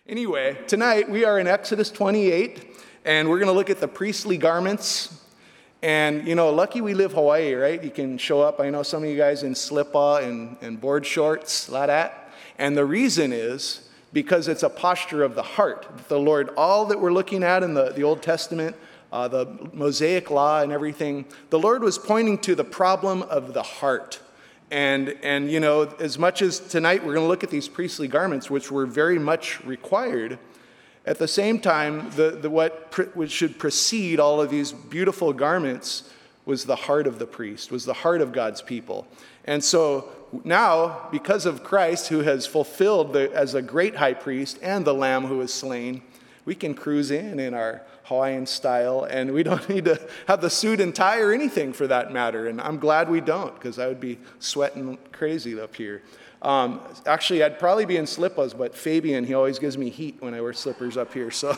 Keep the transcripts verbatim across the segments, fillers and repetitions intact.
Anyway, tonight we are in Exodus twenty-eight, and we're going to look at the priestly garments. And, you know, lucky we live Hawaii, right? You can show up. I know some of you guys in slipper and, and board shorts, a lot of that. And the reason is because it's a posture of the heart. The Lord, all that we're looking at in the, the Old Testament, uh, the Mosaic law and everything, the Lord was pointing to the problem of the heart. And, and you know, as much as tonight we're going to look at these priestly garments, which were very much required, at the same time, the, the what pre, which should precede all of these beautiful garments was the heart of the priest, was the heart of God's people. And so now, because of Christ, who has fulfilled the, as a great high priest and the Lamb who was slain, we can cruise in in our Hawaiian style, and we don't need to have the suit and tie or anything for that matter. And I'm glad we don't, because I would be sweating crazy up here. Um, actually, I'd probably be in slippers, but Fabian, he always gives me heat when I wear slippers up here. So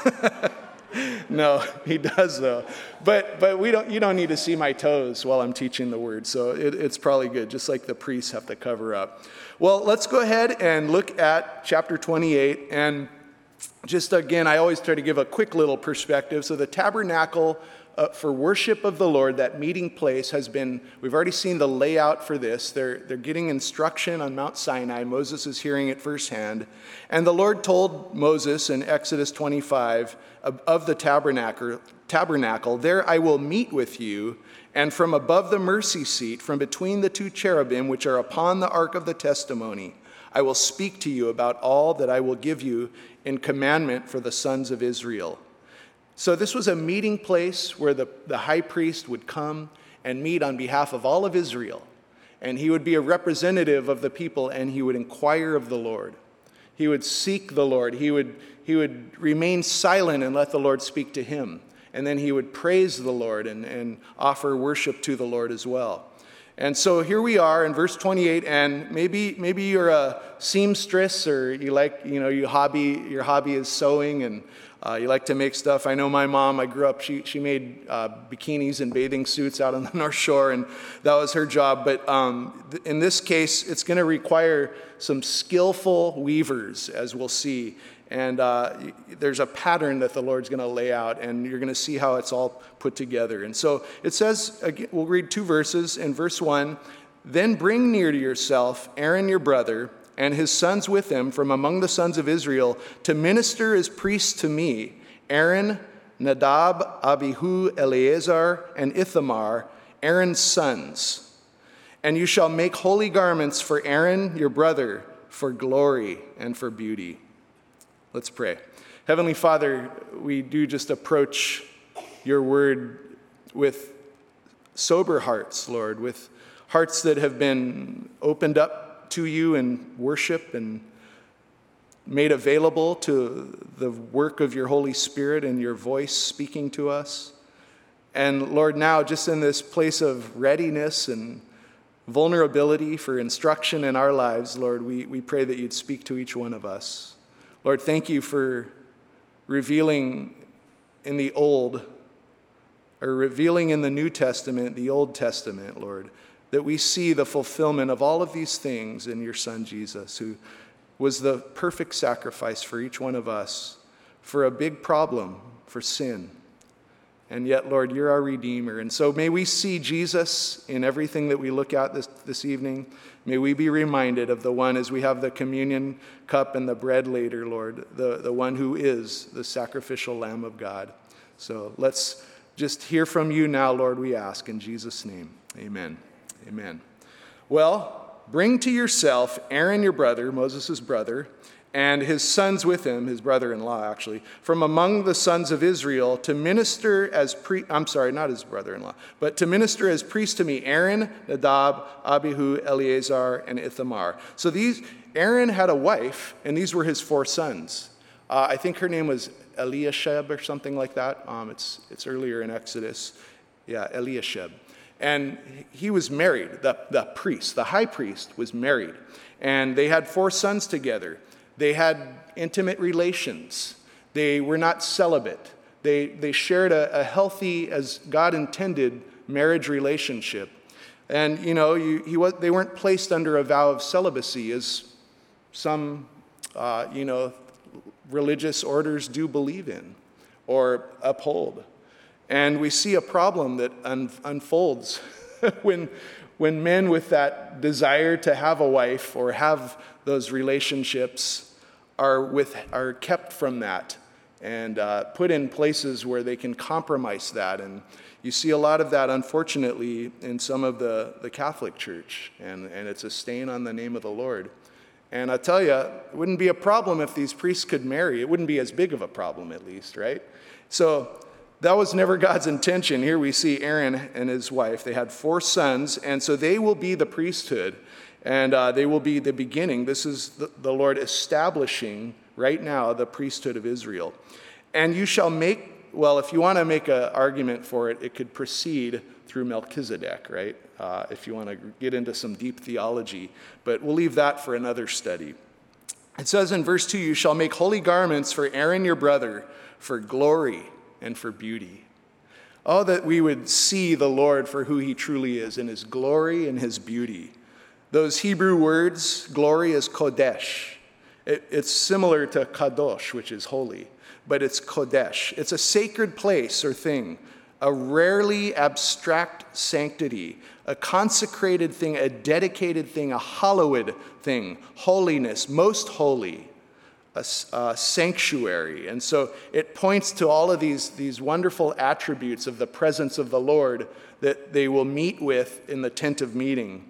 no, he does though. But but we don't. You don't need to see my toes while I'm teaching the word. So it, it's probably good, just like the priests have to cover up. Well, let's go ahead and look at chapter twenty-eight. And just again, I always try to give a quick little perspective. So the tabernacle uh, for worship of the Lord, that meeting place, has been, we've already seen the layout for this. They're, they're getting instruction on Mount Sinai. Moses is hearing it firsthand. And the Lord told Moses in Exodus twenty-five of, of the tabernacle, tabernacle, there I will meet with you, and from above the mercy seat, from between the two cherubim which are upon the ark of the testimony, I will speak to you about all that I will give you in commandment for the sons of Israel. So this was a meeting place where the, the high priest would come and meet on behalf of all of Israel. And he would be a representative of the people, and he would inquire of the Lord. He would seek the Lord. He would, he would remain silent and let the Lord speak to him. And then he would praise the Lord and, and offer worship to the Lord as well. And so here we are in verse twenty-eight, and maybe maybe you're a seamstress, or you like, you know, you hobby your hobby is sewing, and uh, you like to make stuff. I know my mom, I grew up, she she made uh, bikinis and bathing suits out on the North Shore, and that was her job. But um, th- in this case, it's going to require some skillful weavers, as we'll see. And uh, there's a pattern that the Lord's going to lay out, and you're going to see how it's all put together. And so it says, again, we'll read two verses. In verse one, then bring near to yourself Aaron your brother and his sons with him from among the sons of Israel to minister as priests to me, Aaron, Nadab, Abihu, Eleazar, and Ithamar, Aaron's sons. And you shall make holy garments for Aaron your brother, for glory and for beauty. Let's pray. Heavenly Father, we do just approach your word with sober hearts, Lord, with hearts that have been opened up to you in worship and made available to the work of your Holy Spirit and your voice speaking to us. And Lord, now just in this place of readiness and vulnerability for instruction in our lives, Lord, we, we pray that you'd speak to each one of us. Lord, thank you for revealing in the Old, or revealing in the New Testament, the Old Testament, Lord, that we see the fulfillment of all of these things in your Son, Jesus, who was the perfect sacrifice for each one of us for a big problem, for sin. And yet, Lord, you're our Redeemer. And so may we see Jesus in everything that we look at this, this evening. May we be reminded of the one, as we have the communion cup and the bread later, Lord, the, the one who is the sacrificial Lamb of God. So let's just hear from you now, Lord, we ask in Jesus' name. Amen. Amen. Well, bring to yourself Aaron your brother, Moses' brother, and his sons with him, his brother-in-law actually, from among the sons of Israel to minister as pre, I'm sorry, not his brother-in-law, but to minister as priests to me, Aaron, Nadab, Abihu, Eleazar, and Ithamar. So these, Aaron had a wife, and these were his four sons. Uh, I think her name was Eliashib or something like that. Um, it's, it's earlier in Exodus. Yeah, Eliashib. And he was married, the, the priest, the high priest was married. And they had four sons together. They had intimate relations. They were not celibate. They, they shared a, a healthy, as God intended, marriage relationship. And, you know, you, he was, they weren't placed under a vow of celibacy, as some, uh, you know, religious orders do believe in or uphold. And we see a problem that un- unfolds when, when men with that desire to have a wife or have those relationships are, with, are kept from that and uh, put in places where they can compromise that. And you see a lot of that, unfortunately, in some of the, the Catholic Church, and, and it's a stain on the name of the Lord. And I tell you, it wouldn't be a problem if these priests could marry. It wouldn't be as big of a problem, at least, right? So that was never God's intention. Here we see Aaron and his wife. They had four sons, and so they will be the priesthood, and uh, they will be the beginning. This is the, the Lord establishing right now the priesthood of Israel. And you shall make, well, if you want to make an argument for it, it could proceed through Melchizedek, right? Uh, if you want to get into some deep theology. But we'll leave that for another study. It says in verse two, you shall make holy garments for Aaron your brother, for glory and for beauty. Oh, that we would see the Lord for who he truly is, in his glory and his beauty. Those Hebrew words, glory is kodesh. It, it's similar to kadosh, which is holy, but it's kodesh. It's a sacred place or thing, a rarely abstract sanctity, a consecrated thing, a dedicated thing, a hallowed thing, holiness, most holy, a, a sanctuary. And so it points to all of these, these wonderful attributes of the presence of the Lord that they will meet with in the tent of meeting.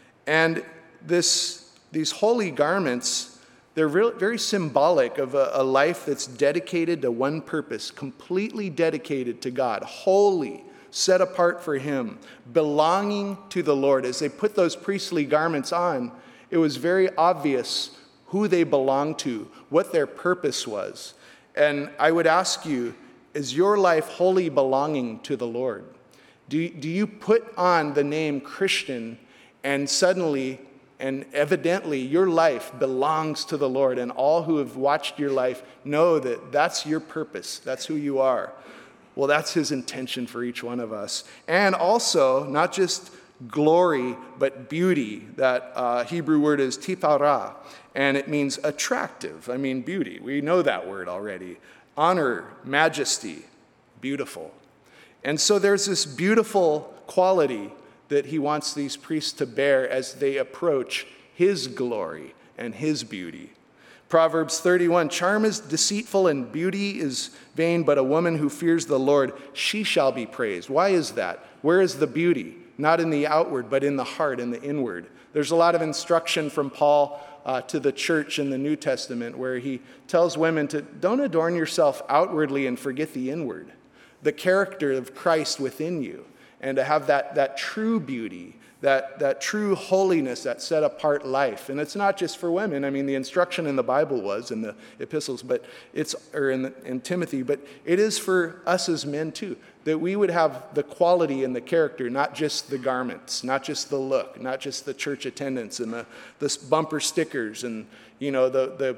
And this, these holy garments, they're really, very symbolic of a, a life that's dedicated to one purpose, completely dedicated to God, holy, set apart for him, belonging to the Lord. As they put those priestly garments on, it was very obvious who they belonged to, what their purpose was. And I would ask you, is your life wholly belonging to the Lord? Do, do you put on the name Christian and suddenly and evidently your life belongs to the Lord, and all who have watched your life know that that's your purpose, that's who you are? Well, that's his intention for each one of us. And also, not just glory, but beauty. That uh, Hebrew word is tiparah, and it means attractive. I mean, beauty. We know that word already. Honor, majesty, beautiful. And so there's this beautiful quality that he wants these priests to bear as they approach his glory and his beauty. Proverbs thirty-one, charm is deceitful and beauty is vain, but a woman who fears the Lord, she shall be praised. Why is that? Where is the beauty? Not in the outward, but in the heart, in the inward. There's a lot of instruction from Paul uh, to the church in the New Testament where he tells women to don't adorn yourself outwardly and forget the inward, the character of Christ within you, and to have that, that true beauty, that, that true holiness, that set-apart life. And it's not just for women. I mean, the instruction in the Bible was, in the epistles, but it's or in, the, in Timothy, but it is for us as men too, that we would have the quality and the character, not just the garments, not just the look, not just the church attendance and the, the bumper stickers and, you know, the, the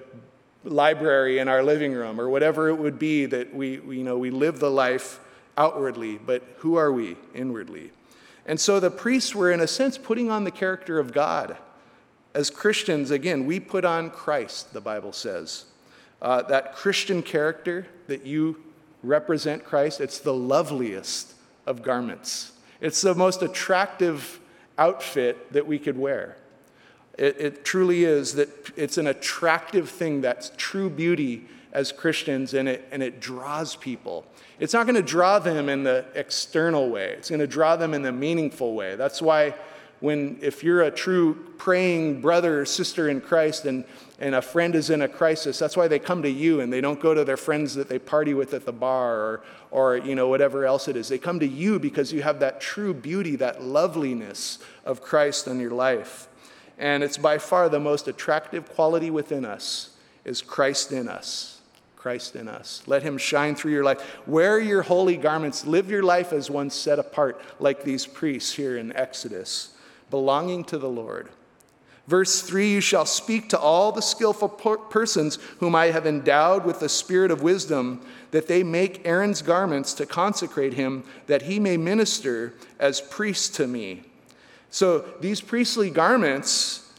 library in our living room or whatever it would be that we, we you know, we live the life outwardly, but who are we inwardly? And so the priests were, in a sense, putting on the character of God. As Christians, again, we put on Christ, the Bible says. Uh, that Christian character that you represent Christ, it's the loveliest of garments. It's the most attractive outfit that we could wear. It, it truly is that it's an attractive thing, that's true beauty as Christians, and it, and it draws people. It's not going to draw them in the external way. It's going to draw them in the meaningful way. That's why when, if you're a true praying brother or sister in Christ and, and a friend is in a crisis, that's why they come to you and they don't go to their friends that they party with at the bar or, or you know, whatever else it is. They come to you because you have that true beauty, that loveliness of Christ in your life. And it's by far the most attractive quality within us is Christ in us. Christ in us. Let him shine through your life. Wear your holy garments. Live your life as one set apart, like these priests here in Exodus, belonging to the Lord. Verse three, you shall speak to all the skillful persons whom I have endowed with the spirit of wisdom, that they make Aaron's garments to consecrate him, that he may minister as priest to me. So these priestly garments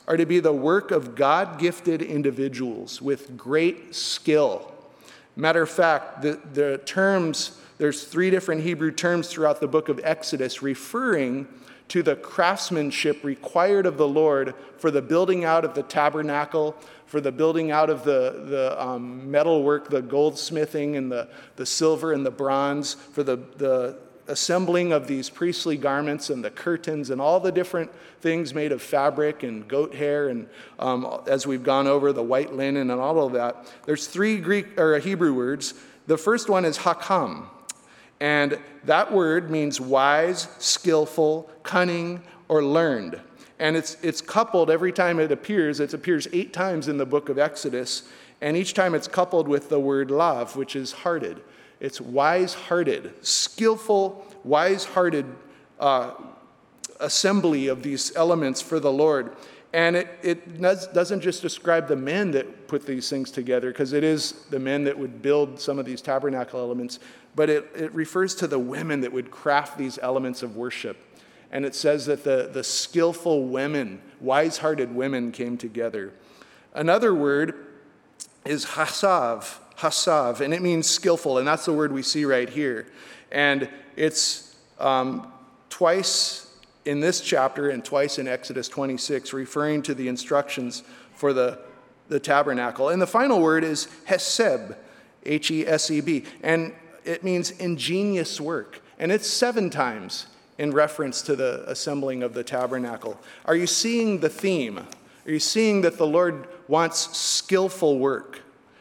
are to be the work of God-gifted individuals with great skill. Matter of fact, the, the terms, there's three different Hebrew terms throughout the book of Exodus referring to the craftsmanship required of the Lord for the building out of the tabernacle, for the building out of the, the um, metalwork, the goldsmithing and the, the silver and the bronze, for the, the assembling of these priestly garments and the curtains and all the different things made of fabric and goat hair, and um, as we've gone over, the white linen and all of that. There's three Greek or Hebrew words. The first one is hakam, and that word means wise, skillful, cunning, or learned. And it's it's coupled every time it appears. It appears eight times in the book of Exodus, and each time it's coupled with the word lav, which is hearted. It's wise-hearted, skillful, wise-hearted uh, assembly of these elements for the Lord. And it, it doesn't just describe the men that put these things together, because it is the men that would build some of these tabernacle elements, but it, it refers to the women that would craft these elements of worship. And it says that the, the skillful women, wise-hearted women came together. Another word is hasav, hasav, and it means skillful, and that's the word we see right here. And it's um, twice in this chapter and twice in Exodus twenty-six, referring to the instructions for the, the tabernacle. And the final word is heseb, H E S E B, and it means ingenious work. And it's seven times in reference to the assembling of the tabernacle. Are you seeing the theme? Are you seeing that the Lord wants skillful work?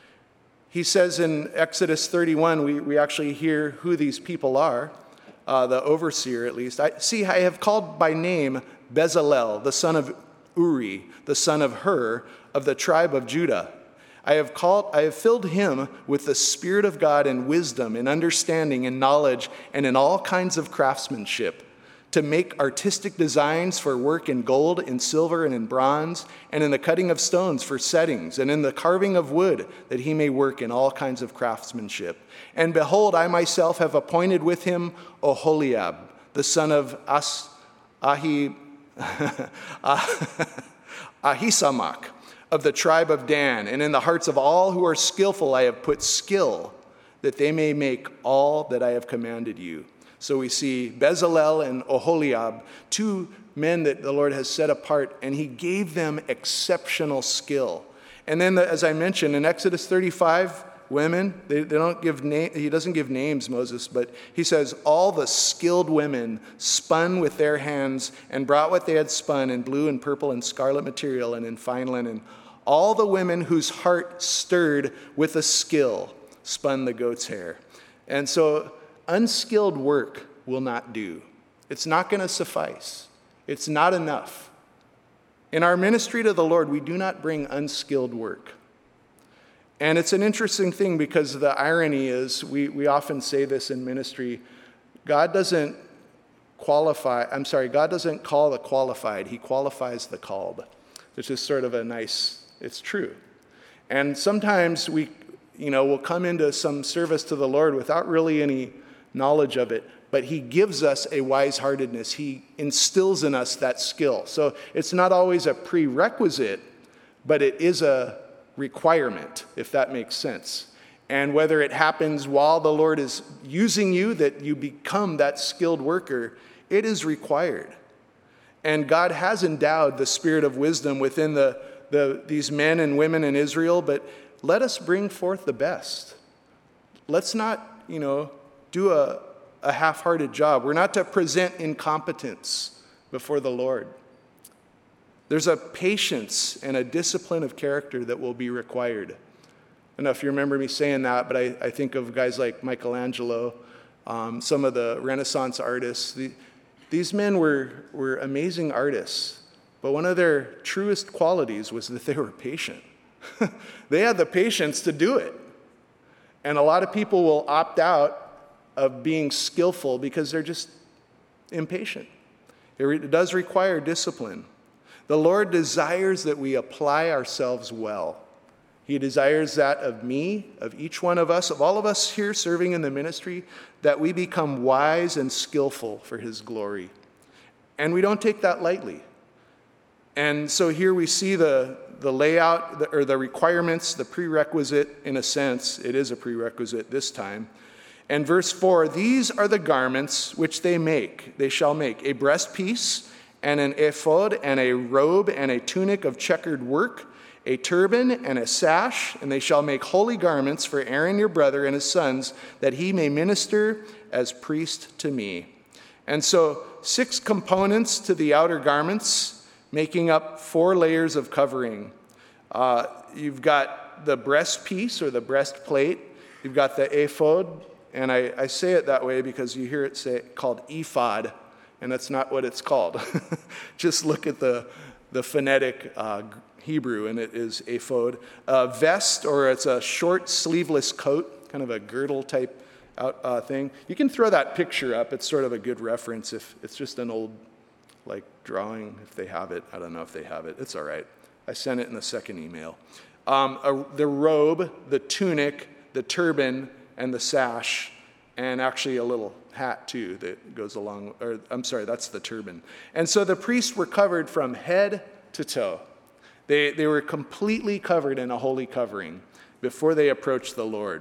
He says in Exodus thirty-one, we, we actually hear who these people are, uh, the overseer at least. I, See, I have called by name Bezalel, the son of Uri, the son of Hur, of the tribe of Judah. I have called, I have filled him with the Spirit of God and wisdom and understanding and knowledge and in all kinds of craftsmanship, to make artistic designs for work in gold, in silver, and in bronze, and in the cutting of stones for settings, and in the carving of wood, that he may work in all kinds of craftsmanship. And behold, I myself have appointed with him Oholiab, the son of As, Ahi, Ahisamach, of the tribe of Dan. And in the hearts of all who are skillful I have put skill, that they may make all that I have commanded you. So we see Bezalel and Oholiab, two men that the Lord has set apart, and he gave them exceptional skill. And then, the, as I mentioned, in Exodus thirty-five, women, they, they don't give name, he doesn't give names, Moses, but he says, all the skilled women spun with their hands and brought what they had spun in blue and purple and scarlet material and in fine linen. All the women whose heart stirred with a skill spun the goat's hair. And so unskilled work will not do. It's not going to suffice. It's not enough. In our ministry to the Lord, we do not bring unskilled work. And it's an interesting thing, because the irony is, we, we often say this in ministry, God doesn't qualify, I'm sorry, God doesn't call the qualified, he qualifies the called. Which is sort of a nice, it's true. And sometimes we, you know, will come into some service to the Lord without really any knowledge of it, but he gives us a wise-heartedness. He instills in us that skill. So it's not always a prerequisite, but it is a requirement, if that makes sense. And whether it happens while the Lord is using you, that you become that skilled worker, it is required. And God has endowed the spirit of wisdom within the, the these men and women in Israel, but let us bring forth the best. Let's not, you know, do a, a half-hearted job. We're not to present incompetence before the Lord. There's a patience and a discipline of character that will be required. I don't know if you remember me saying that, but I, I think of guys like Michelangelo, um, some of the Renaissance artists. The, these men were, were amazing artists, but one of their truest qualities was that they were patient. They had the patience to do it. And a lot of people will opt out of being skillful because they're just impatient. It, re- it does require discipline. The Lord desires that we apply ourselves well. He desires that of me, of each one of us, of all of us here serving in the ministry, that we become wise and skillful for his glory. And we don't take that lightly. And so here we see the, the layout, the, or the requirements, the prerequisite, in a sense. It is a prerequisite this time. And verse four, these are the garments which they make. They shall make a breastpiece and an ephod and a robe and a tunic of checkered work, a turban and a sash, and they shall make holy garments for Aaron your brother and his sons, that he may minister as priest to me. And so six components to the outer garments, making up four layers of covering. Uh, you've got the breastpiece or the breastplate. You've got the ephod, and I, I say it that way because you hear it say called ephod, and that's not what it's called. Just look at the, the phonetic uh, Hebrew, and it is ephod. A vest, or it's a short sleeveless coat, kind of a girdle type out, uh, thing. You can throw that picture up. It's sort of a good reference if it's just an old like drawing, if they have it. I don't know if they have it. It's all right. I sent it in the second email. Um, a, the robe, the tunic, the turban, and the sash, and actually a little hat too that goes along, or I'm sorry, that's the turban. And so the priests were covered from head to toe. They, they were completely covered in a holy covering before they approached the Lord.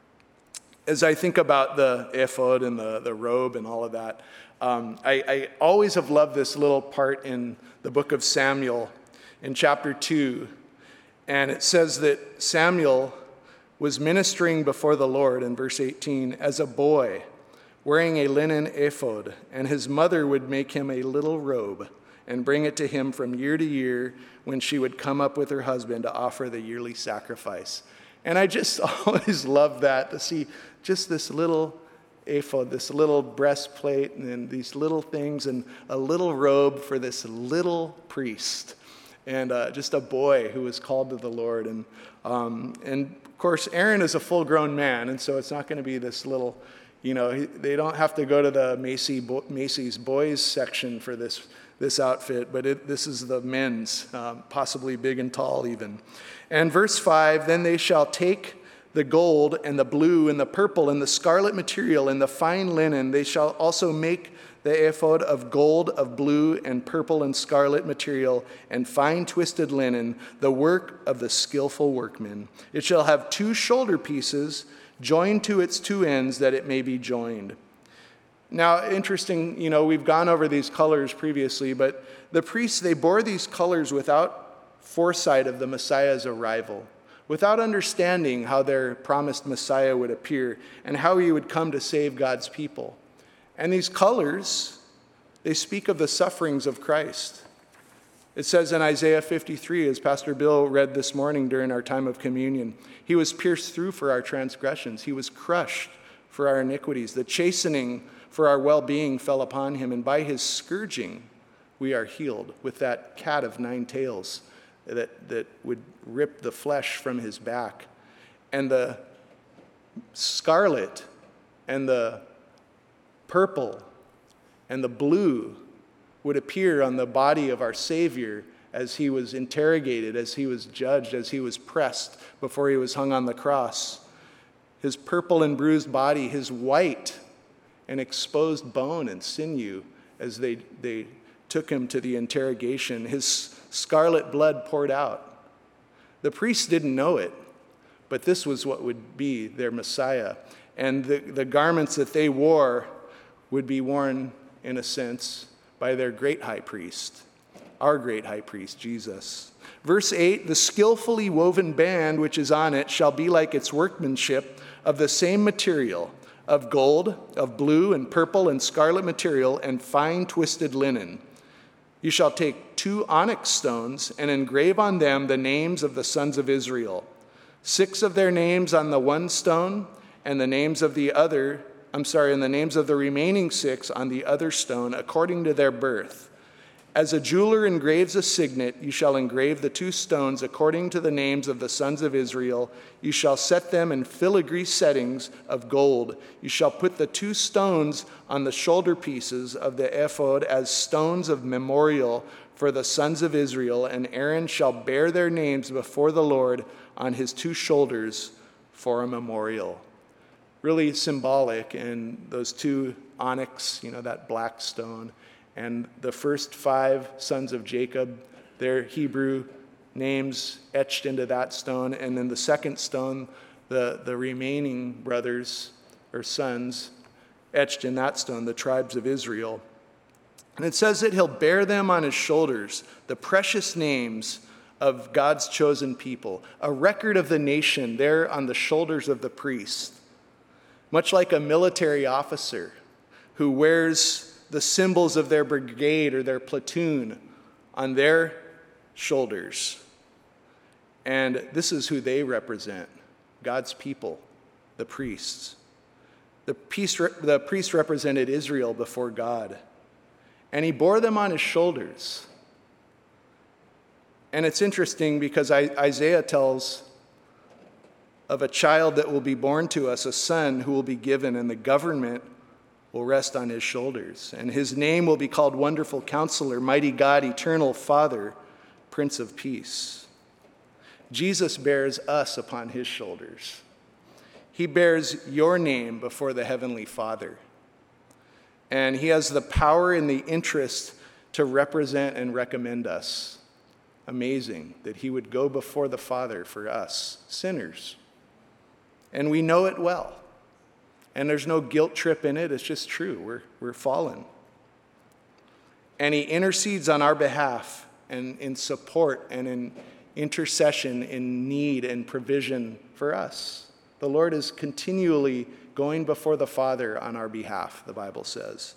As I think about the ephod and the, the robe and all of that, um, I, I always have loved this little part in the book of Samuel in chapter two. And it says that Samuel was ministering before the Lord in verse eighteen as a boy, wearing a linen ephod, and his mother would make him a little robe and bring it to him from year to year when she would come up with her husband to offer the yearly sacrifice. And I just always love that, to see just this little ephod, this little breastplate, and these little things, and a little robe for this little priest. And uh, just a boy who was called to the Lord. And, um, and of course, Aaron is a full-grown man, and so it's not going to be this little, you know, he, they don't have to go to the Macy, Macy's boys section for this this outfit, but it, this is the men's, um, possibly big and tall even. And verse five, then they shall take the gold and the blue and the purple and the scarlet material and the fine linen. They shall also make the ephod of gold, of blue and purple and scarlet material and fine twisted linen, the work of the skillful workman. It shall have two shoulder pieces joined to its two ends, that it may be joined. Now, interesting, you know, we've gone over these colors previously, but the priests, they bore these colors without foresight of the Messiah's arrival, without understanding how their promised Messiah would appear and how he would come to save God's people. And these colors, they speak of the sufferings of Christ. It says in Isaiah fifty-three, as Pastor Bill read this morning during our time of communion, he was pierced through for our transgressions. He was crushed for our iniquities. The chastening for our well-being fell upon him, and by his scourging we are healed. With that cat of nine tails that, that would rip the flesh from his back. And the scarlet and the purple and the blue would appear on the body of our Savior as he was interrogated, as he was judged, as he was pressed before he was hung on the cross. His purple and bruised body, his white and exposed bone and sinew as they, they took him to the interrogation. His scarlet blood poured out. The priests didn't know it, but this was what would be their Messiah. And the, the garments that they wore would be worn, in a sense, by their great high priest, our great high priest, Jesus. Verse eight, the skillfully woven band which is on it shall be like its workmanship of the same material, of gold, of blue and purple and scarlet material, and fine twisted linen. You shall take two onyx stones and engrave on them the names of the sons of Israel, six of their names on the one stone, and the names of the other, I'm sorry, and the names of the remaining six on the other stone, according to their birth. As a jeweler engraves a signet, you shall engrave the two stones according to the names of the sons of Israel. You shall set them in filigree settings of gold. You shall put the two stones on the shoulder pieces of the ephod as stones of memorial for the sons of Israel, and Aaron shall bear their names before the Lord on his two shoulders for a memorial. Really symbolic, and those two onyx, you know, that black stone. And the first five sons of Jacob their Hebrew names etched into that stone. And then the second stone, the, the remaining brothers or sons etched in that stone, the tribes of Israel. And it says that he'll bear them on his shoulders, the precious names of God's chosen people, a record of the nation there on the shoulders of the priest, much like a military officer who wears the symbols of their brigade or their platoon on their shoulders. And this is who they represent, God's people, the priests. The priest, the priest represented Israel before God, and he bore them on his shoulders. And it's interesting because Isaiah tells of a child that will be born to us, a son who will be given, and the government will rest on his shoulders. And his name will be called Wonderful Counselor, Mighty God, Eternal Father, Prince of Peace. Jesus bears us upon his shoulders. He bears your name before the Heavenly Father. And he has the power and the interest to represent and recommend us. Amazing that he would go before the Father for us, sinners. And we know it well. And there's no guilt trip in it. It's just true. We're, we're fallen. And he intercedes on our behalf and in support and in intercession, in need and provision for us. The Lord is continually going before the Father on our behalf, the Bible says.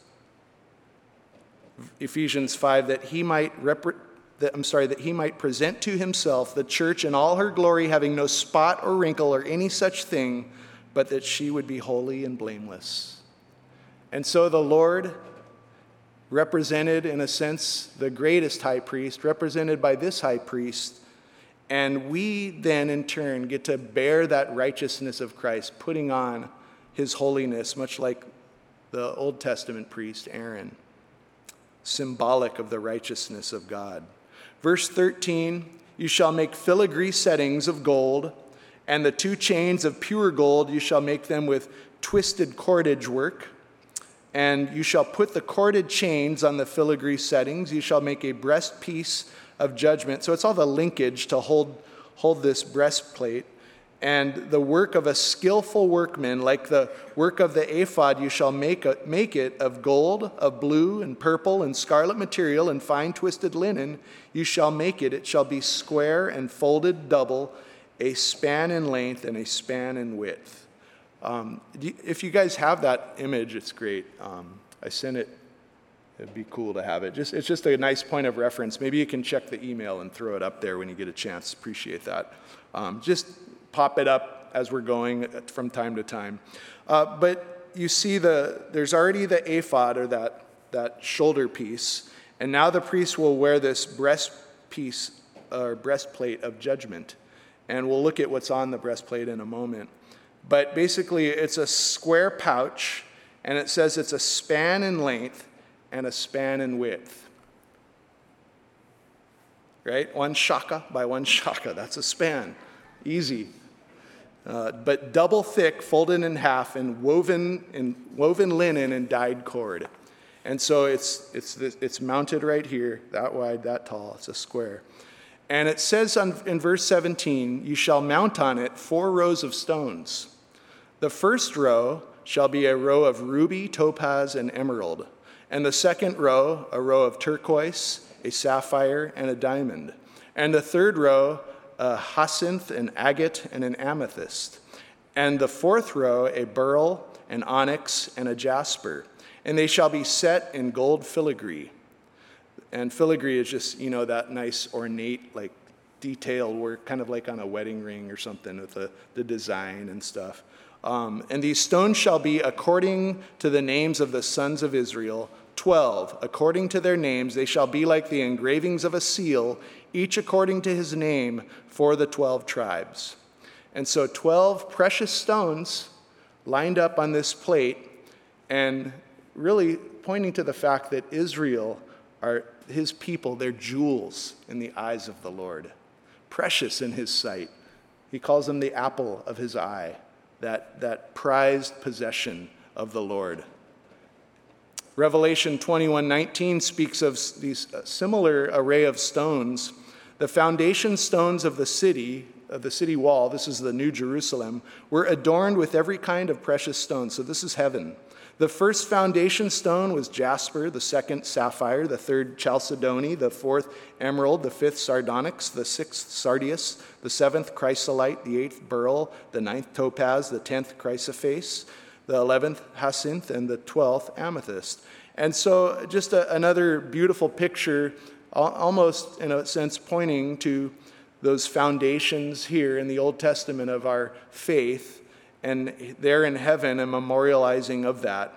Ephesians five, that he might rep- that I'm sorry, that he might present to himself the church in all her glory, having no spot or wrinkle or any such thing, but that she would be holy and blameless. And so the Lord, represented in a sense the greatest high priest, represented by this high priest, and we then in turn get to bear that righteousness of Christ, putting on his holiness, much like the Old Testament priest Aaron, symbolic of the righteousness of God. Verse thirteen, you shall make filigree settings of gold, and the two chains of pure gold, you shall make them with twisted cordage work. And you shall put the corded chains on the filigree settings. You shall make a breastpiece of judgment. So it's all the linkage to hold, hold this breastplate. And the work of a skillful workman, like the work of the ephod, you shall make, a, make it of gold, of blue and purple and scarlet material and fine twisted linen. You shall make it. It shall be square and folded double, a span in length and a span in width. Um, if you guys have that image, it's great. Um, I sent it. It'd be cool to have it. Just, it's just a nice point of reference. Maybe you can check the email and throw it up there when you get a chance. Appreciate that. Um, just pop it up as we're going from time to time. Uh, but you see the there's already the ephod, or that, that shoulder piece, and now the priest will wear this breast piece or breastplate of judgment. And we'll look at what's on the breastplate in a moment. But basically, it's a square pouch, and it says it's a span in length and a span in width. Right? One shaka by one shaka. That's a span. Easy. Uh, but double thick, folded in half, and woven in woven linen and dyed cord. And so it's it's it's mounted right here, that wide, that tall. It's a square. And it says on, in verse seventeen, you shall mount on it four rows of stones. The first row shall be a row of ruby, topaz, and emerald. And the second row, a row of turquoise, a sapphire, and a diamond. And the third row, a hyacinth, an agate, and an amethyst. And the fourth row, a beryl, an onyx, and a jasper. And they shall be set in gold filigree. And filigree is just, you know, that nice ornate, like detailed work, kind of like on a wedding ring or something with the, the design and stuff. Um, and these stones shall be according to the names of the sons of Israel, twelve. According to their names, they shall be like the engravings of a seal, each according to his name for the twelve tribes. And so twelve precious stones lined up on this plate, and really pointing to the fact that Israel are his people, they're jewels in the eyes of the Lord, precious in his sight. He calls them the apple of his eye, that, that prized possession of the Lord. Revelation twenty-one nineteen speaks of these similar array of stones. The foundation stones of the city, of the city wall, this is the New Jerusalem, were adorned with every kind of precious stone. So this is heaven. The first foundation stone was jasper, the second sapphire, the third chalcedony, the fourth emerald, the fifth sardonyx, the sixth sardius, the seventh chrysolite, the eighth beryl, the ninth topaz, the tenth chrysoprase, the eleventh jacinth, and the twelfth amethyst. And so just a, another beautiful picture, almost in a sense pointing to those foundations here in the Old Testament of our faith, and there in heaven, a memorializing of that.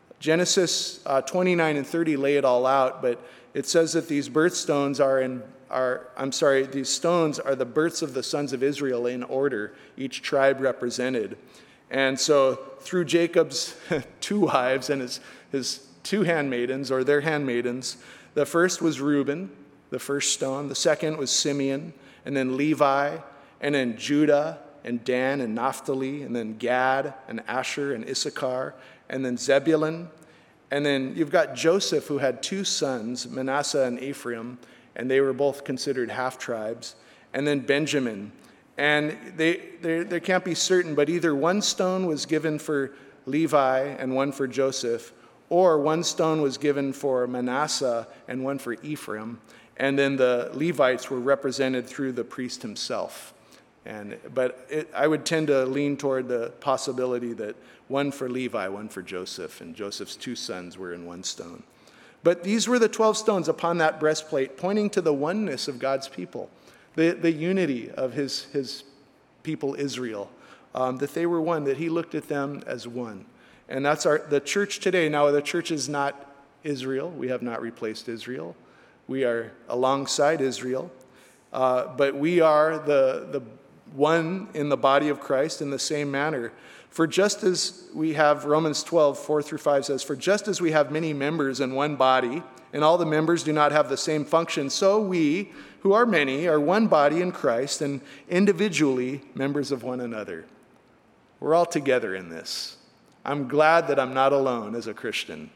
Genesis uh, twenty-nine and thirty lay it all out, but it says that these birthstones are in, are, I'm sorry, these stones are the births of the sons of Israel in order, each tribe represented. And so through Jacob's two wives and his, his two handmaidens, or their handmaidens, the first was Reuben, the first stone. The second was Simeon, and then Levi, and then Judah, and Dan, and Naphtali, and then Gad, and Asher, and Issachar, and then Zebulun. And then you've got Joseph, who had two sons, Manasseh and Ephraim, and they were both considered half-tribes. And then Benjamin. And they, they, they can't be certain, but either one stone was given for Levi and one for Joseph, or one stone was given for Manasseh and one for Ephraim. And then the Levites were represented through the priest himself. And, but it, I would tend to lean toward the possibility that one for Levi, one for Joseph, and Joseph's two sons were in one stone. But these were the twelve stones upon that breastplate, pointing to the oneness of God's people, the, the unity of his, his people Israel, um, that they were one, that he looked at them as one. And that's our the church today. Now, the church is not Israel. We have not replaced Israel. We are alongside Israel. Uh, but we are the the one in the body of Christ in the same manner. For just as we have, Romans twelve, four through five says, for just as we have many members in one body, and all the members do not have the same function, so we, who are many, are one body in Christ, and individually members of one another. We're all together in this. I'm glad that I'm not alone as a Christian.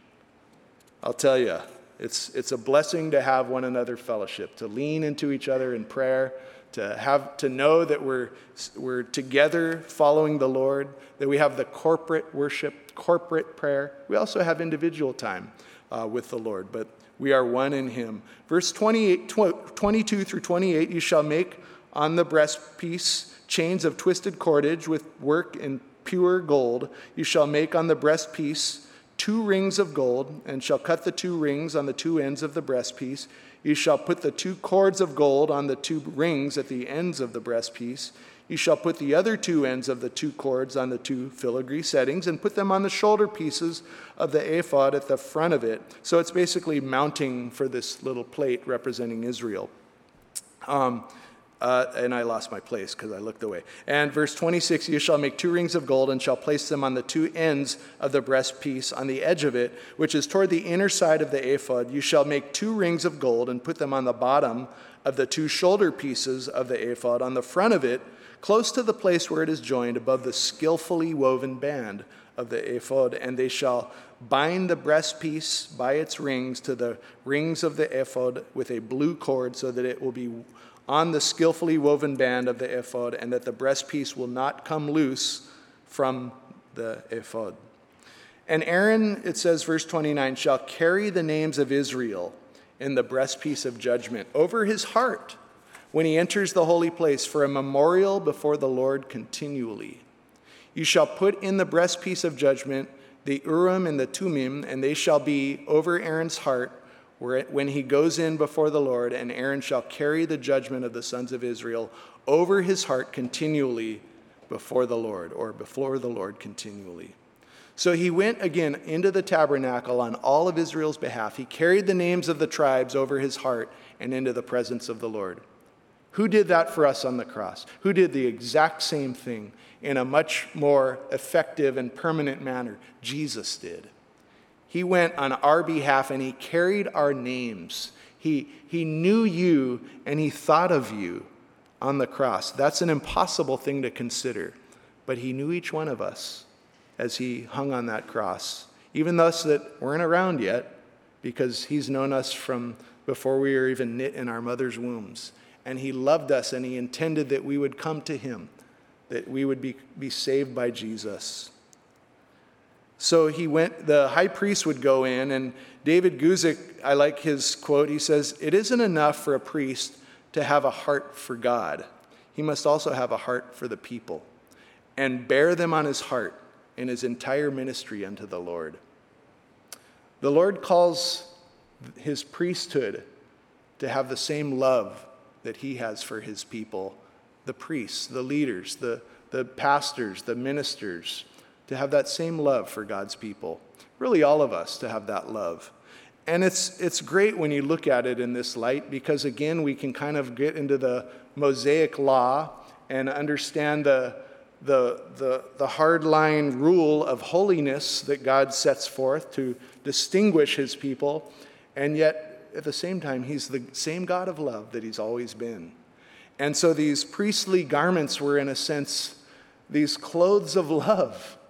I'll tell you, it's, it's a blessing to have one another fellowship, to lean into each other in prayer, to have to know that we're we're together following the Lord, that we have the corporate worship, corporate prayer. We also have individual time uh, with the Lord, but we are one in him. Verse twenty-eight, twenty-two through twenty-eight, you shall make on the breastpiece chains of twisted cordage with work in pure gold. You shall make on the breastpiece two rings of gold, and shall cut the two rings on the two ends of the breastpiece. You shall put the two cords of gold on the two rings at the ends of the breastpiece. You shall put the other two ends of the two cords on the two filigree settings and put them on the shoulder pieces of the ephod at the front of it. So it's basically mounting for this little plate representing Israel. Um, Uh, and I lost my place because I looked away. And verse twenty-six, you shall make two rings of gold and shall place them on the two ends of the breastpiece on the edge of it, which is toward the inner side of the ephod. You shall make two rings of gold and put them on the bottom of the two shoulder pieces of the ephod on the front of it, close to the place where it is joined above the skillfully woven band of the ephod. And they shall bind the breastpiece by its rings to the rings of the ephod with a blue cord, so that it will be on the skillfully woven band of the ephod, and that the breastpiece will not come loose from the ephod. And Aaron, it says, verse twenty-nine, shall carry the names of Israel in the breastpiece of judgment over his heart when he enters the holy place for a memorial before the Lord continually. You shall put in the breastpiece of judgment the Urim and the Thummim, and they shall be over Aaron's heart where it, when he goes in before the Lord, and Aaron shall carry the judgment of the sons of Israel over his heart continually before the Lord, or before the Lord continually. So he went again into the tabernacle on all of Israel's behalf. He carried the names of the tribes over his heart and into the presence of the Lord. Who did that for us on the cross? Who did the exact same thing in a much more effective and permanent manner? Jesus did. He went on our behalf and he carried our names. He, he knew you and he thought of you on the cross. That's an impossible thing to consider. But he knew each one of us as he hung on that cross. even us that weren't around yet, because he's known us from before we were even knit in our mother's wombs. And he loved us, and he intended that we would come to him, that we would be, be saved by Jesus. So he went, the high priest would go in, and David Guzik, I like his quote, he says, "It isn't enough for a priest to have a heart for God. He must also have a heart for the people, and bear them on his heart in his entire ministry unto the Lord." The Lord calls his priesthood to have the same love that he has for his people, the priests, the leaders, the, the pastors, the ministers, to have that same love for God's people. Really all of us to have that love. And it's it's great when you look at it in this light, because again, we can kind of get into the Mosaic law and understand the the the, the hard line rule of holiness that God sets forth to distinguish his people. And yet, at the same time, he's the same God of love that he's always been. And so these priestly garments were, in a sense, these clothes of love.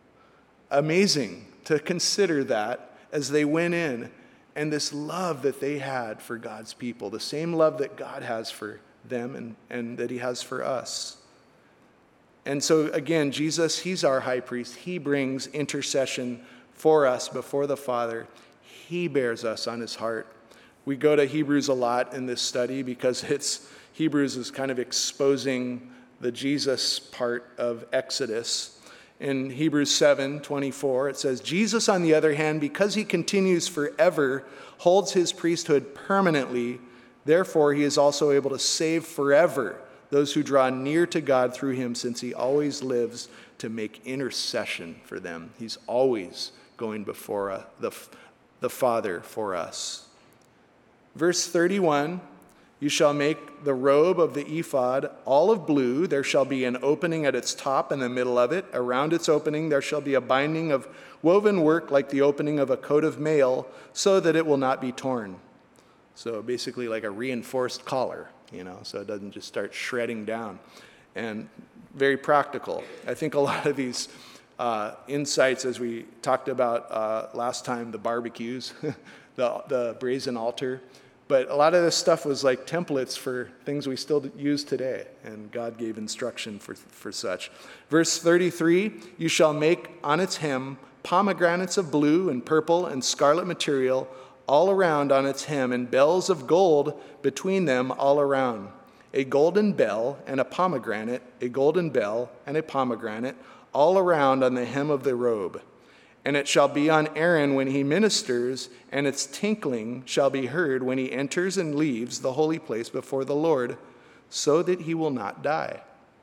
Amazing to consider that as they went in, and this love that they had for God's people, the same love that God has for them and, and that he has for us. And so again, Jesus, he's our high priest. He brings intercession for us before the Father. He bears us on his heart. We go to Hebrews a lot in this study because it's Hebrews is kind of exposing the Jesus part of Exodus. In Hebrews seven twenty-four, it says, "Jesus, on the other hand, because he continues forever, holds his priesthood permanently. Therefore, he is also able to save forever those who draw near to God through him, since he always lives to make intercession for them." He's always going before uh, the, the Father for us. Verse thirty-one, "You shall make the robe of the ephod all of blue. There shall be an opening at its top in the middle of it. Around its opening there shall be a binding of woven work like the opening of a coat of mail, so that it will not be torn." So basically like a reinforced collar, you know, so it doesn't just start shredding down. And very practical. I think a lot of these uh, insights, as we talked about uh, last time, the barbecues, the, the brazen altar, but a lot of this stuff was like templates for things we still use today, and God gave instruction for, for such. Verse thirty-three, "You shall make on its hem pomegranates of blue and purple and scarlet material all around on its hem, and bells of gold between them all around. A golden bell and a pomegranate, a golden bell and a pomegranate, all around on the hem of the robe. And it shall be on Aaron when he ministers, and its tinkling shall be heard when he enters and leaves the holy place before the Lord, so that he will not die."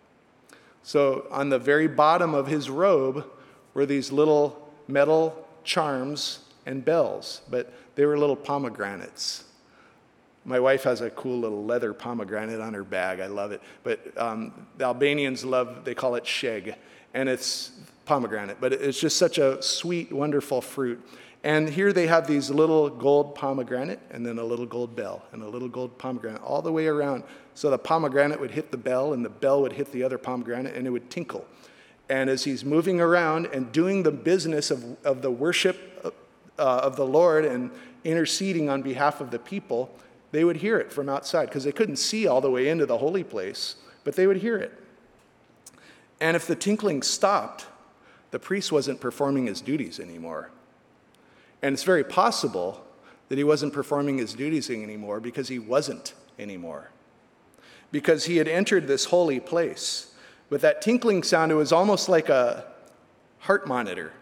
So on the very bottom of his robe were these little metal charms and bells, but they were little pomegranates. My wife has a cool little leather pomegranate on her bag. I love it. But um, the Albanians love, they call it sheg, and it's pomegranate, but it's just such a sweet, wonderful fruit. And here they have these little gold pomegranate, and then a little gold bell, and a little gold pomegranate all the way around. So the pomegranate would hit the bell, and the bell would hit the other pomegranate, and it would tinkle. And as he's moving around and doing the business of, of the worship uh, of the Lord and interceding on behalf of the people, they would hear it from outside, because they couldn't see all the way into the holy place, but they would hear it. And if the tinkling stopped, the priest wasn't performing his duties anymore. And it's very possible that he wasn't performing his duties anymore because he wasn't anymore. Because he had entered this holy place. With that tinkling sound, it was almost like a heart monitor.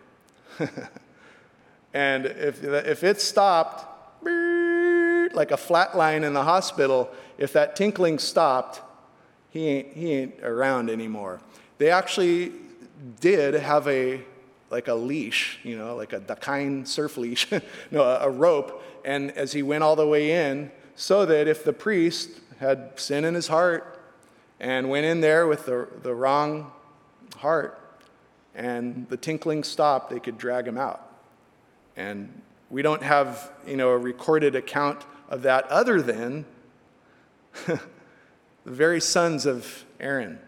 And if, if it stopped, like a flat line in the hospital, if that tinkling stopped, he ain't, he ain't around anymore. They actually did have a, like a leash, you know, like a Dakine surf leash, no, a, a rope, and as he went all the way in, so that if the priest had sin in his heart and went in there with the, the wrong heart and the tinkling stopped, they could drag him out. And we don't have, you know, a recorded account of that other than the very sons of Aaron,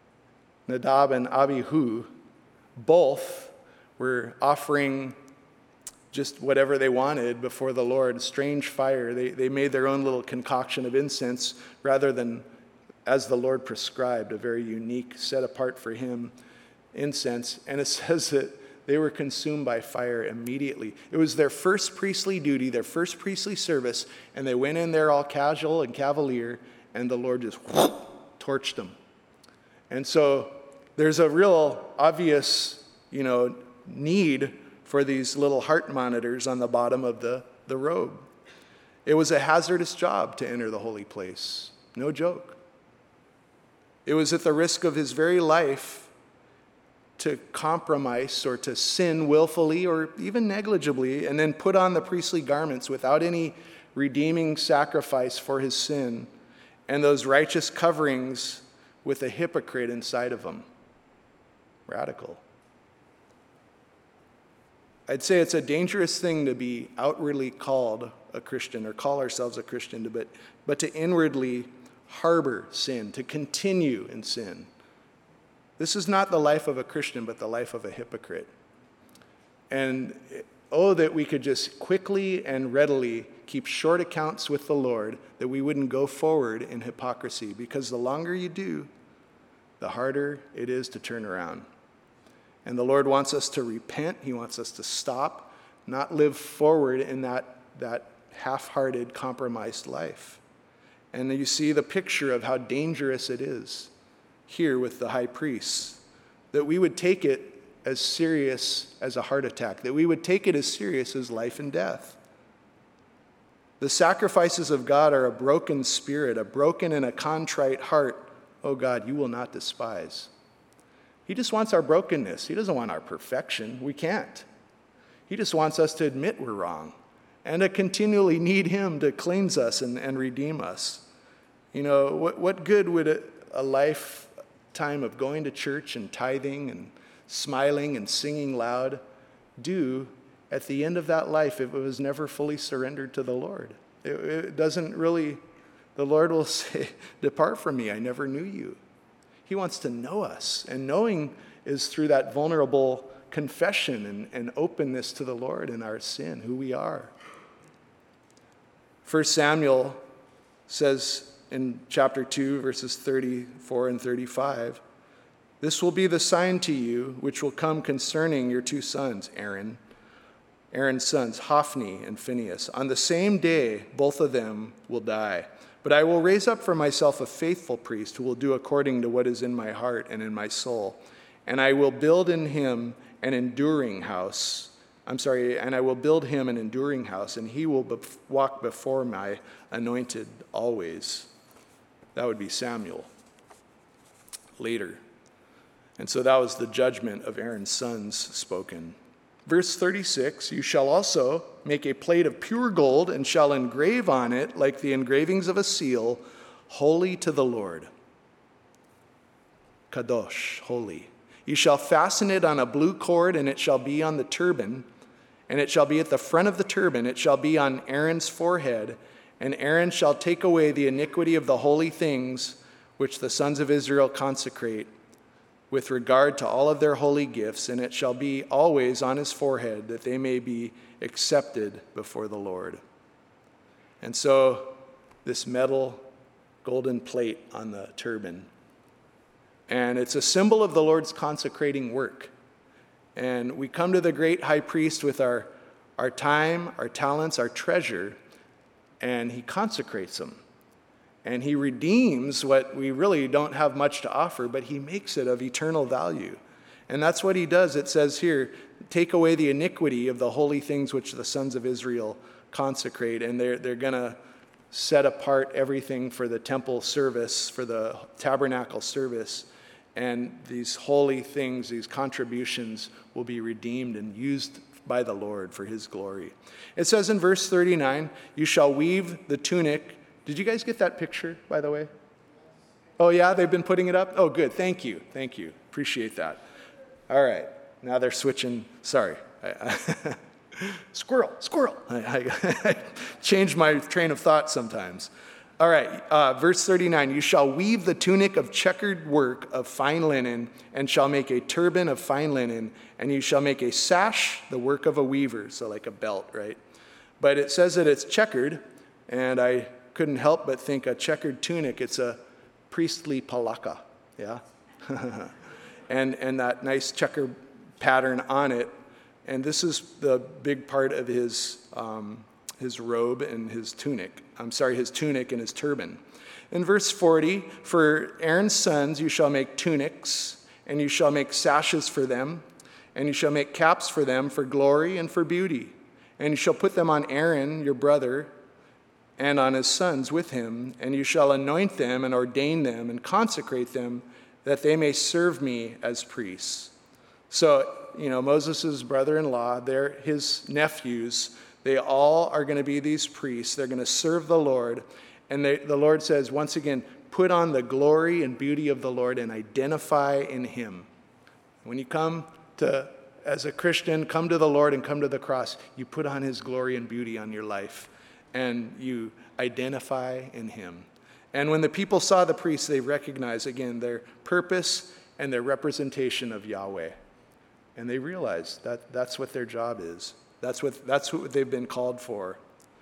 Nadab and Abihu, both were offering just whatever they wanted before the Lord, strange fire. They, they made their own little concoction of incense rather than as the Lord prescribed, a very unique, set apart for him incense. And it says that they were consumed by fire immediately. It was their first priestly duty, their first priestly service, and they went in there all casual and cavalier, and the Lord just whoop, torched them. And so there's a real obvious, you know, need for these little heart monitors on the bottom of the, the robe. It was a hazardous job to enter the holy place. No joke. It was at the risk of his very life to compromise or to sin willfully or even negligibly and then put on the priestly garments without any redeeming sacrifice for his sin and those righteous coverings with a hypocrite inside of them. Radical. I'd say it's a dangerous thing to be outwardly called a Christian or call ourselves a Christian, but, but to inwardly harbor sin, to continue in sin. This is not the life of a Christian, but the life of a hypocrite. And oh, that we could just quickly and readily keep short accounts with the Lord, that we wouldn't go forward in hypocrisy, because the longer you do, the harder it is to turn around. And the Lord wants us to repent. He wants us to stop, not live forward in that, that half-hearted, compromised life. And you see the picture of how dangerous it is here with the high priests, that we would take it as serious as a heart attack, that we would take it as serious as life and death. The sacrifices of God are a broken spirit, a broken and a contrite heart. Oh God, you will not despise. He just wants our brokenness. He doesn't want our perfection. We can't. He just wants us to admit we're wrong and to continually need him to cleanse us and, and redeem us. You know, what, what good would a, a lifetime of going to church and tithing and smiling and singing loud do at the end of that life if it was never fully surrendered to the Lord? It, it doesn't really, the Lord will say, depart from me, I never knew you. He wants to know us, and knowing is through that vulnerable confession and, and openness to the Lord in our sin, who we are. First Samuel says in chapter two, verses thirty-four and thirty-five, this will be the sign to you which will come concerning your two sons, Aaron, Aaron's sons, Hophni and Phinehas. On the same day, both of them will die. But I will raise up for myself a faithful priest who will do according to what is in my heart and in my soul. And I will build in him an enduring house. I'm sorry, and I will build him an enduring house, and he will be- walk before my anointed always. That would be Samuel later. And so that was the judgment of Aaron's sons spoken. Verse thirty-six, you shall also make a plate of pure gold and shall engrave on it, like the engravings of a seal, holy to the Lord. Kadosh, holy. You shall fasten it on a blue cord, and it shall be on the turban, and it shall be at the front of the turban. It shall be on Aaron's forehead, and Aaron shall take away the iniquity of the holy things which the sons of Israel consecrate, with regard to all of their holy gifts, and it shall be always on his forehead, that they may be accepted before the Lord. And so this metal golden plate on the turban, and it's a symbol of the Lord's consecrating work. And we come to the great high priest with our, our time, our talents, our treasure, and he consecrates them. And he redeems what we really don't have much to offer, but he makes it of eternal value. And that's what he does. It says here, take away the iniquity of the holy things which the sons of Israel consecrate. And they're, they're going to set apart everything for the temple service, for the tabernacle service. And these holy things, these contributions will be redeemed and used by the Lord for his glory. It says in verse thirty-nine, you shall weave the tunic. Did you guys get that picture, by the way? Oh, yeah? They've been putting it up? Oh, good. Thank you. Thank you. Appreciate that. All right. Now they're switching. Sorry. I, I, squirrel, squirrel. I, I, I change my train of thought sometimes. All right, uh, verse thirty-nine. You shall weave the tunic of checkered work of fine linen, and shall make a turban of fine linen, and you shall make a sash, the work of a weaver, so like a belt, right? But it says that it's checkered, and I couldn't help but think a checkered tunic, it's a priestly palaka, yeah? and and that nice checker pattern on it. And this is the big part of his um, his robe and his tunic. I'm sorry, his tunic and his turban. In verse forty, for Aaron's sons you shall make tunics, and you shall make sashes for them, and you shall make caps for them for glory and for beauty. And you shall put them on Aaron, your brother, and on his sons with him, and you shall anoint them and ordain them and consecrate them, that they may serve me as priests. So, you know, Moses' brother-in-law, they're his nephews. They all are going to be these priests. They're going to serve the Lord. And they, the Lord says, once again, put on the glory and beauty of the Lord and identify in him. When you come to, as a Christian, come to the Lord and come to the cross, you put on his glory and beauty on your life. And you identify in him. And when the people saw the priests, they recognized, again, their purpose and their representation of Yahweh. And they realized that that's what their job is. That's what, that's what they've been called for.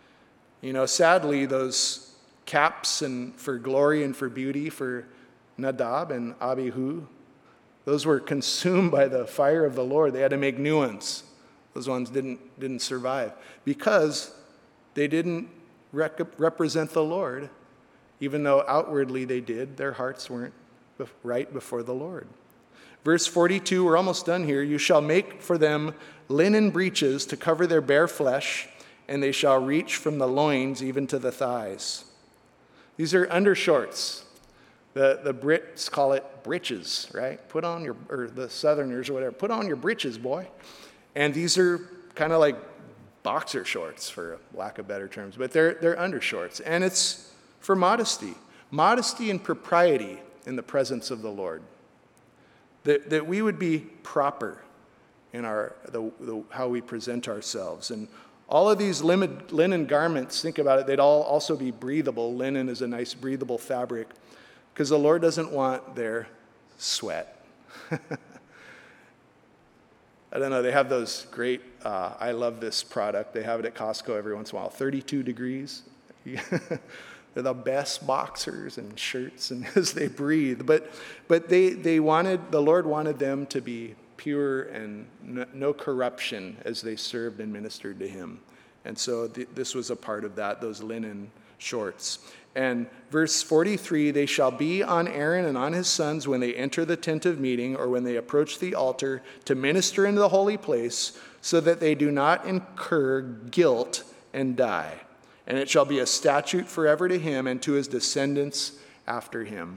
You know, sadly, those caps and for glory and for beauty for Nadab and Abihu, those were consumed by the fire of the Lord. They had to make new ones. Those ones didn't, didn't survive because they didn't rec- represent the Lord. Even though outwardly they did, their hearts weren't right before the Lord. Verse forty-two, we're almost done here. You shall make for them linen breeches to cover their bare flesh, and they shall reach from the loins even to the thighs. These are undershorts. The, the Brits call it breeches, right? Put on your, or the Southerners or whatever, put on your breeches, boy. And these are kind of like boxer shorts, for lack of better terms, but they're, they're undershorts. And it's for modesty. Modesty and propriety in the presence of the Lord. That, that we would be proper in our the, the, how we present ourselves. And all of these linen, linen garments, think about it, they'd all also be breathable. Linen is a nice breathable fabric because the Lord doesn't want their sweat. I don't know, they have those great, uh, I love this product. They have it at Costco every once in a while, thirty-two degrees. They're the best boxers and shirts and as they breathe. But but they, they wanted, the Lord wanted them to be pure and no, no corruption as they served and ministered to him. And so th- this was a part of that, those linen shorts. And verse forty-three, they shall be on Aaron and on his sons when they enter the tent of meeting or when they approach the altar to minister into the holy place so that they do not incur guilt and die. And it shall be a statute forever to him and to his descendants after him.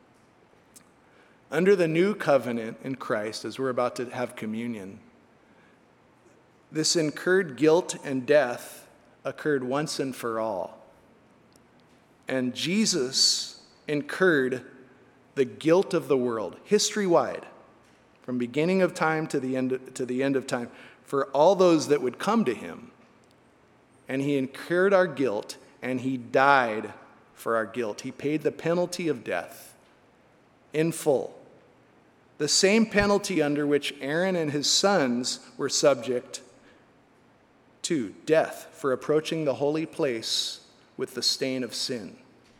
Under the new covenant in Christ, as we're about to have communion, this incurred guilt and death occurred once and for all. And Jesus incurred the guilt of the world, history-wide, from beginning of time to the end, to the end of time, for all those that would come to him. And he incurred our guilt, and he died for our guilt. He paid the penalty of death in full. The same penalty under which Aaron and his sons were subject to death for approaching the holy place with the stain of sin.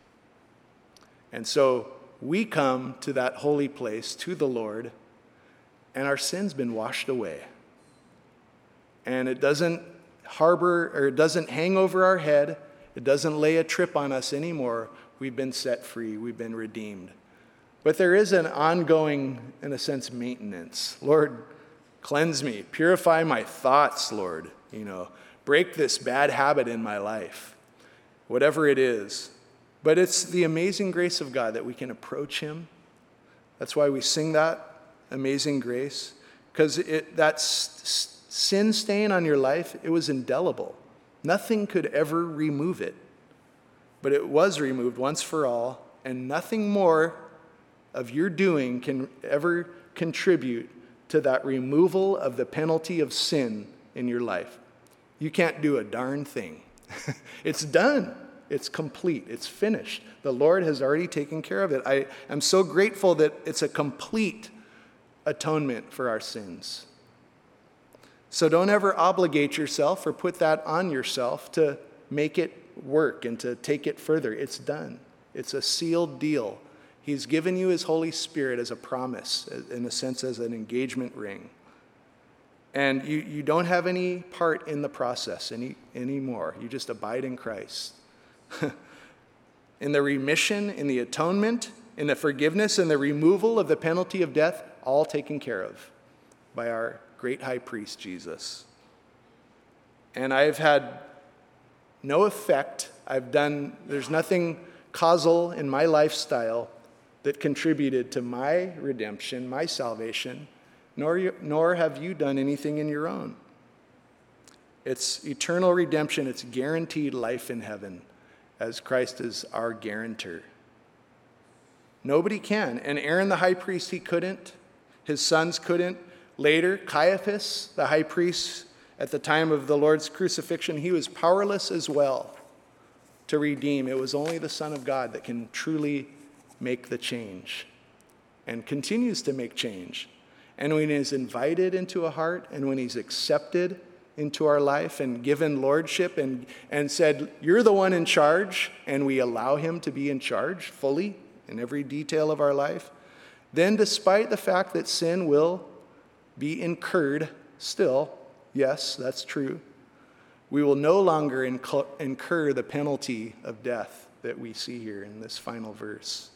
And so we come to that holy place, to the Lord, and our sin's been washed away. And it doesn't harbor, or it doesn't hang over our head. It doesn't lay a trip on us anymore. We've been set free. We've been redeemed. But there is an ongoing, in a sense, maintenance. Lord, cleanse me. Purify my thoughts, Lord. You know, break this bad habit in my life. Whatever it is. But it's the amazing grace of God that we can approach him. That's why we sing that, Amazing Grace. Because it that st- sin stain on your life, it was indelible. Nothing could ever remove it. But it was removed once for all, and nothing more of your doing can ever contribute to that removal of the penalty of sin in your life. You can't do a darn thing. It's done. It's complete. It's finished. The Lord has already taken care of it. I am so grateful that it's a complete atonement for our sins. So don't ever obligate yourself or put that on yourself to make it work and to take it further. It's done. It's a sealed deal. He's given you his Holy Spirit as a promise, in a sense as an engagement ring. And you, you don't have any part in the process any anymore. You just abide in Christ. In the remission, in the atonement, in the forgiveness, and the removal of the penalty of death, all taken care of by our great high priest, Jesus. And I've had no effect. I've done, there's nothing causal in my lifestyle that contributed to my redemption, my salvation, nor, you, nor have you done anything in your own. It's eternal redemption. It's guaranteed life in heaven as Christ is our guarantor. Nobody can. And Aaron the high priest, he couldn't. His sons couldn't. Later, Caiaphas, the high priest at the time of the Lord's crucifixion, he was powerless as well to redeem. It was only the Son of God that can truly make the change and continues to make change. And when he's invited into a heart and when he's accepted into our life and given lordship and, and said, you're the one in charge, and we allow him to be in charge fully in every detail of our life, then despite the fact that sin will be incurred still, yes, that's true, we will no longer inc- incur the penalty of death that we see here in this final verse.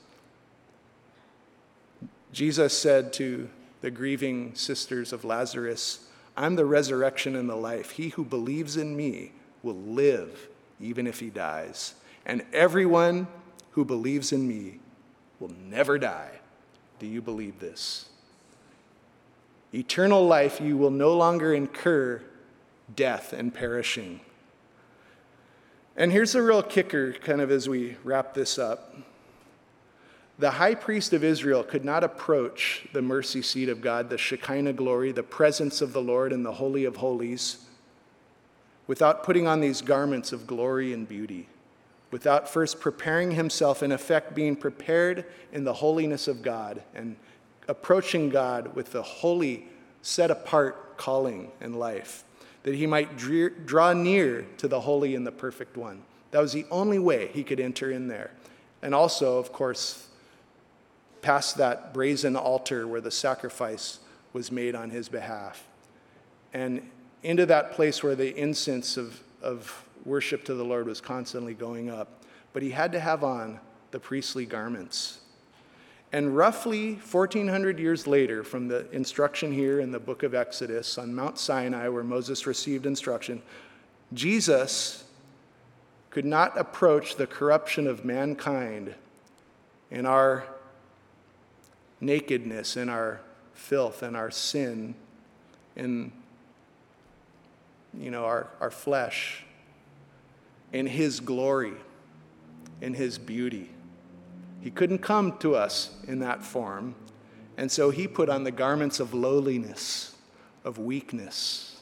Jesus said to the grieving sisters of Lazarus, I'm the resurrection and the life. He who believes in me will live even if he dies. And everyone who believes in me will never die. Do you believe this? Eternal life, you will no longer incur death and perishing. And here's the real kicker, kind of as we wrap this up. The high priest of Israel could not approach the mercy seat of God, the Shekinah glory, the presence of the Lord in the Holy of Holies, without putting on these garments of glory and beauty, without first preparing himself, in effect being prepared in the holiness of God and approaching God with the holy, set-apart calling and life, that he might draw near to the holy and the perfect one. That was the only way he could enter in there. And also, of course, past that brazen altar where the sacrifice was made on his behalf, and into that place where the incense of, of worship to the Lord was constantly going up. But he had to have on the priestly garments. And roughly fourteen hundred years later, from the instruction here in the book of Exodus on Mount Sinai, where Moses received instruction, Jesus could not approach the corruption of mankind in our nakedness, in our filth, and our sin, in you know our, our flesh, in his glory, in his beauty. He couldn't come to us in that form, and so he put on the garments of lowliness, of weakness,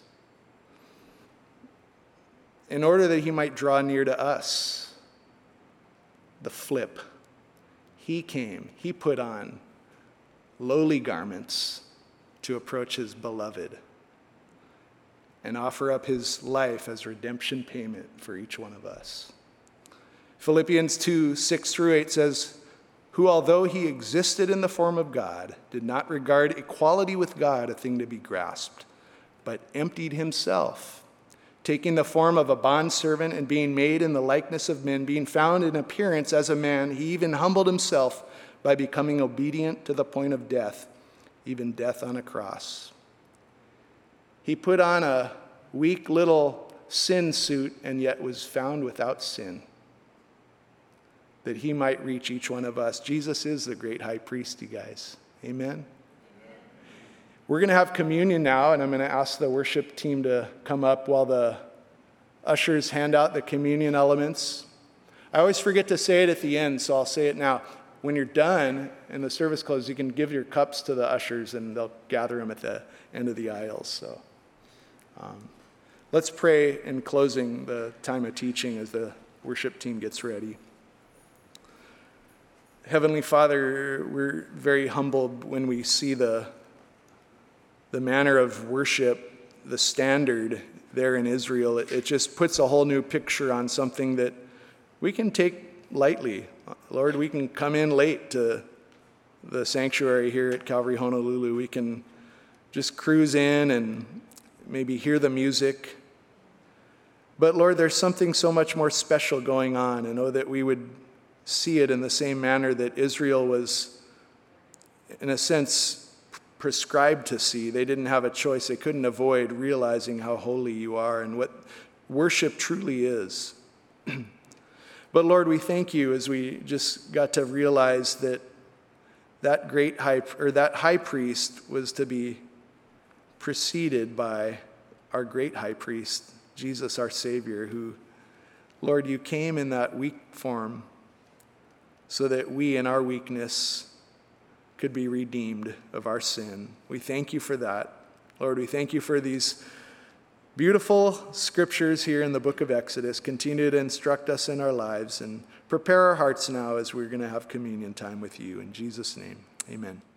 in order that he might draw near to us. The flip. He came, he put on lowly garments to approach his beloved and offer up his life as redemption payment for each one of us. Philippians two, six through eight says, who, although he existed in the form of God, did not regard equality with God a thing to be grasped, but emptied himself, taking the form of a bondservant and being made in the likeness of men, being found in appearance as a man, he even humbled himself by becoming obedient to the point of death, even death on a cross. He put on a weak little sin suit and yet was found without sin, that he might reach each one of us. Jesus is the great high priest, you guys. Amen? Amen. We're going to have communion now, and I'm going to ask the worship team to come up while the ushers hand out the communion elements. I always forget to say it at the end, so I'll say it now. When you're done and the service closes, you can give your cups to the ushers, and they'll gather them at the end of the aisles. So um, let's pray in closing the time of teaching as the worship team gets ready. Heavenly Father, we're very humbled when we see the, the manner of worship, the standard there in Israel. It, it just puts a whole new picture on something that we can take lightly. Lord, we can come in late to the sanctuary here at Calvary Honolulu. We can just cruise in and maybe hear the music. But Lord, there's something so much more special going on, and oh, that we would see it in the same manner that Israel was, in a sense, prescribed to see. They didn't have a choice. They couldn't avoid realizing how holy you are and what worship truly is. But Lord, we thank you as we just got to realize that that great high, or that high priest was to be preceded by our great high priest, Jesus, our Savior, who, Lord, you came in that weak form so that we in our weakness could be redeemed of our sin. We thank you for that. Lord, we thank you for these beautiful scriptures here in the book of Exodus. Continue to instruct us in our lives and prepare our hearts now as we're going to have communion time with you. In Jesus' name, amen.